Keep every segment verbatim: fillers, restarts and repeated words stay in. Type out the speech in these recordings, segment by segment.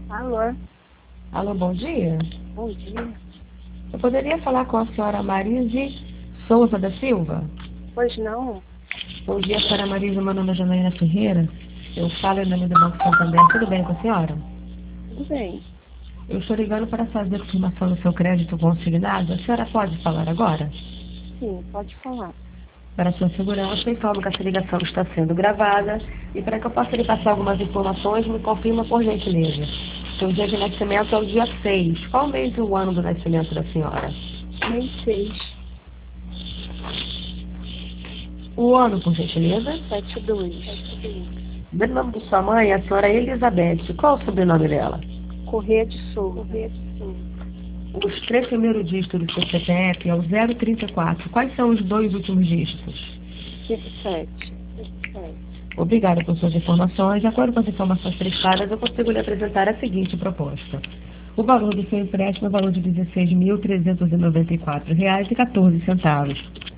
Alô, Alô, bom dia. bom dia. Eu poderia falar com a senhora Marise Souza da Silva? Pois não? Bom dia, senhora Marise. Meu nome é Janaína Ferreira. Eu falo em nome do Banco Santander. Tudo bem com a senhora? Tudo bem. Eu estou ligando para fazer a confirmação do seu crédito consignado. A senhora pode falar agora? Sim, pode falar. Para sua segurança, informo que essa ligação está sendo gravada e para que eu possa lhe passar algumas informações, me confirma por gentileza. Seu dia de nascimento é o dia seis. Qual mês e o ano do nascimento da senhora? Mês seis, O ano, por gentileza? sete dois. O nome de sua mãe é a senhora Elizabeth. Qual o sobrenome dela? Correia de Souza. Os três primeiros dígitos do seu C P F é o zero trinta e quatro. Quais são os dois últimos dígitos? cinco sete. Obrigada por suas informações. De acordo com as informações prestadas, eu consigo lhe apresentar a seguinte proposta. O valor do seu empréstimo é o valor de dezesseis mil trezentos e noventa e quatro reais e quatorze centavos.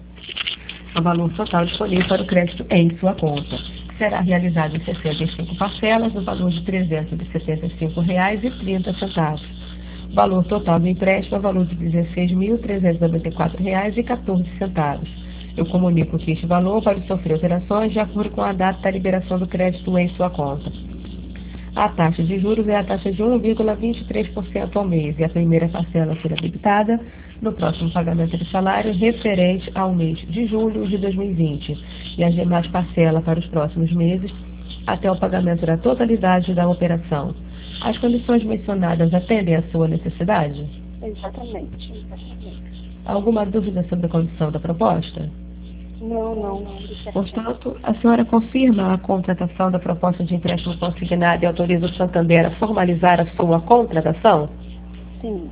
É o valor total disponível para o crédito em sua conta. Será realizado em sessenta e cinco parcelas, no valor de trezentos e setenta e cinco reais e trinta centavos. O valor total do empréstimo é o valor de dezesseis mil trezentos e noventa e quatro reais e quatorze centavos. Eu comunico que este valor pode sofrer alterações de acordo com a data da liberação do crédito em sua conta. A taxa de juros é a taxa de um vírgula vinte e três por cento ao mês e a primeira parcela será debitada no próximo pagamento de salário referente ao mês de julho de dois mil e vinte e as demais parcelas para os próximos meses até o pagamento da totalidade da operação. As condições mencionadas atendem à sua necessidade? Exatamente. Alguma dúvida sobre a condição da proposta? Não, não. Portanto, a senhora confirma a contratação da proposta de empréstimo consignado e autoriza o Santander a formalizar a sua contratação? Sim.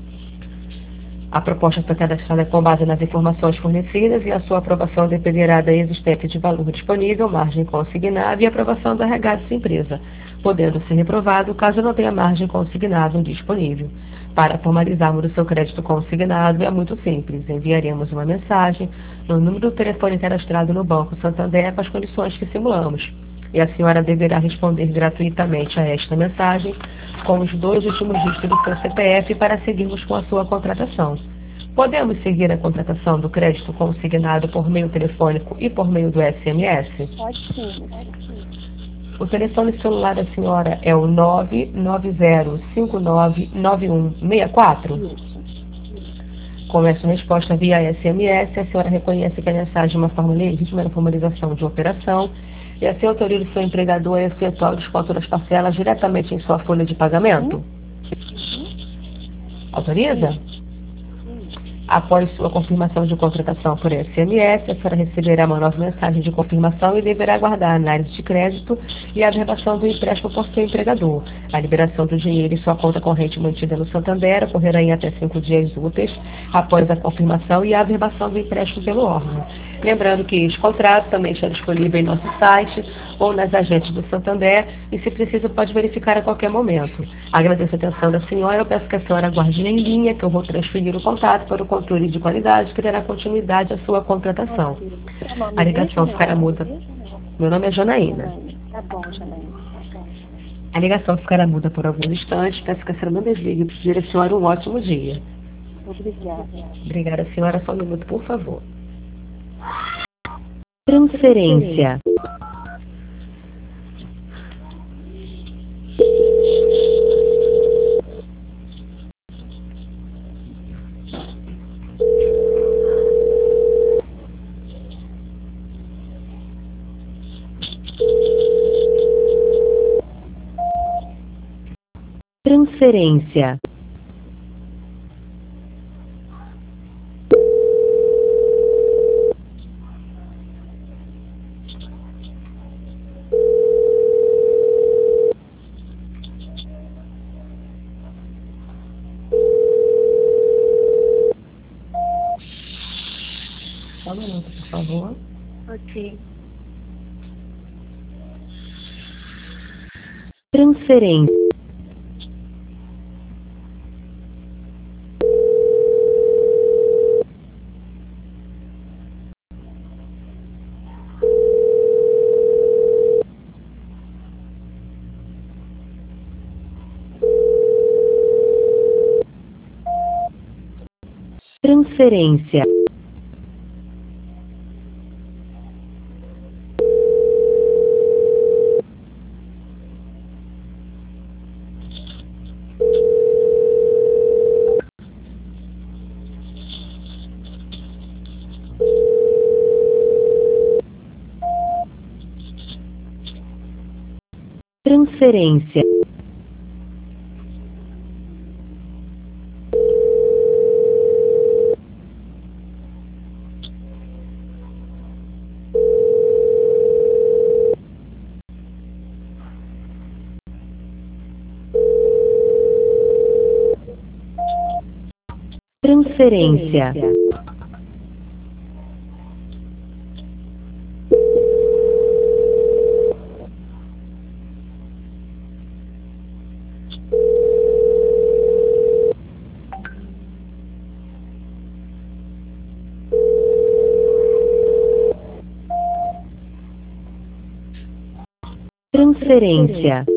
A proposta foi cadastrada com base nas informações fornecidas e a sua aprovação dependerá da existência de valor disponível, margem consignada e aprovação do R H de sua empresa, podendo ser reprovado caso não tenha margem consignada disponível. Para formalizarmos o seu crédito consignado é muito simples. Enviaremos uma mensagem no número do telefone cadastrado no Banco Santander com as condições que simulamos. E a senhora deverá responder gratuitamente a esta mensagem com os dois últimos dígitos do seu C P F para seguirmos com a sua contratação. Podemos seguir a contratação do crédito consignado por meio telefônico e por meio do S M S? Pode sim. O telefone celular da senhora é o nove nove zero cinco nove nove um seis quatro? Isso. Com essa resposta via S M S, a senhora reconhece que a mensagem é uma forma legítima de formalização de operação e assim autoriza o seu empregador a efetuar o desconto das parcelas diretamente em sua folha de pagamento? Autoriza? Após sua confirmação de contratação por S M S, a senhora receberá uma nova mensagem de confirmação e deverá aguardar a análise de crédito e a averbação do empréstimo por seu empregador. A liberação do dinheiro em sua conta corrente mantida no Santander ocorrerá em até cinco dias úteis após a confirmação e a averbação do empréstimo pelo órgão. Lembrando que este contrato também está disponível em nosso site ou nas agências do Santander e, se preciso, pode verificar a qualquer momento. Agradeço a atenção da senhora. Eu peço que a senhora aguarde em linha, que eu vou transferir o contato para o controle de qualidade que dará continuidade à sua contratação. A ligação ficará muda. Meu nome é Janaína. Tá bom, Janaína. A ligação ficará muda por alguns instantes. Peço que a senhora não desligue para pedir a senhora um ótimo dia. Obrigada. Obrigada, senhora. Só um minuto, por favor. Transferência. Transferência. Só um minuto, por favor. Ok. Transferência. Transferência. Transferência. Transferência. Transferência.